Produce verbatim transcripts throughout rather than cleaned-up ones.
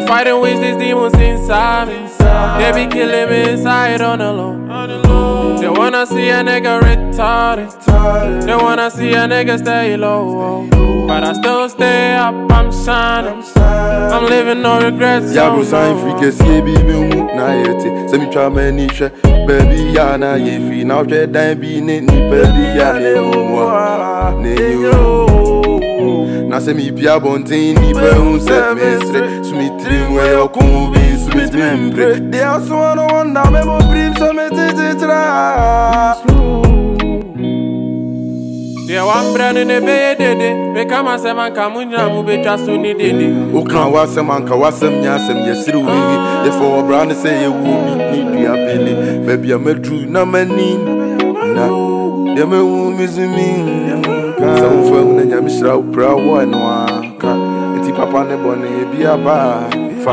fighting with these demons inside me. They be killing me inside on the low. They wanna see a nigga retarded. They wanna see a nigga stay low. But I still stay up, I'm shining. I'm living no regrets. Ya bro sign free ke see bi me hu na yeti. Se mi twa mani hwe baby ya na ye fi na hwe dan bi ne ni baby ya ne hu ne yo. Na se mi bia bontin ni be hu se mesre. Smitri we yo ku bi smit membre. They also wanna wonder me mo brim so me titra. Yeah, one brand in the bed, they come as a man, come on, you be just so needed. Who can was a man, was some yasam, yes, through me. Therefore, brand say you will need to be a maybe a metru, no man need. No, the man is me. Some firm and Yamisha, proud one, and the papa nebony be a bar.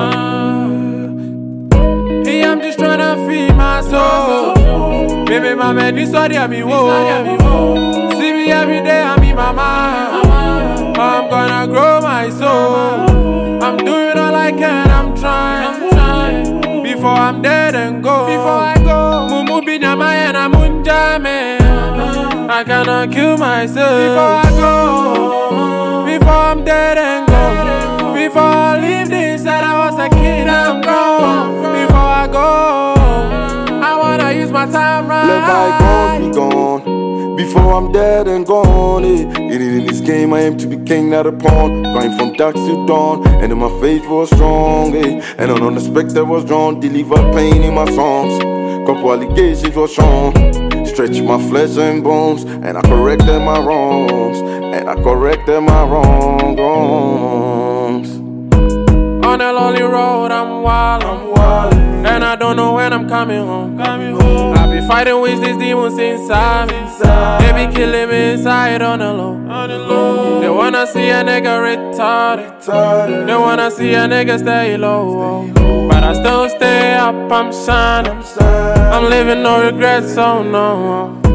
Hey, I'm just trying to feed my soul. Baby, my man, this sorry, I be woe. Every day I'm in my mind. I'm gonna grow my soul. I'm doing all I can, I'm trying, I'm trying. Before I'm dead and go. Before I go, Mumu binyama and I'm unjame. I cannot kill myself. Before I go, before I'm dead and go. Before I leave this, that I was a kid, I'm grown. Before I go, I wanna use my time right. Let bygones be gone. Before I'm dead and gone, eh. It is in this game I aim to be king, not a pawn. Going from dark to dawn, and then my faith was strong, eh. And an unexpected was drawn, deliver pain in my songs. Couple allegations was shown, stretch my flesh and bones, and I corrected my wrongs, and I corrected my wrongs. On a lonely road, I'm wild, I'm wild, and I don't know when I'm coming home. Coming home. I be fighting with these demons inside me. They be killing me inside on the low. On the low. They wanna see a nigga retarded. They wanna see a nigga stay low. But I still stay up, I'm shining. I'm living no regrets, so no.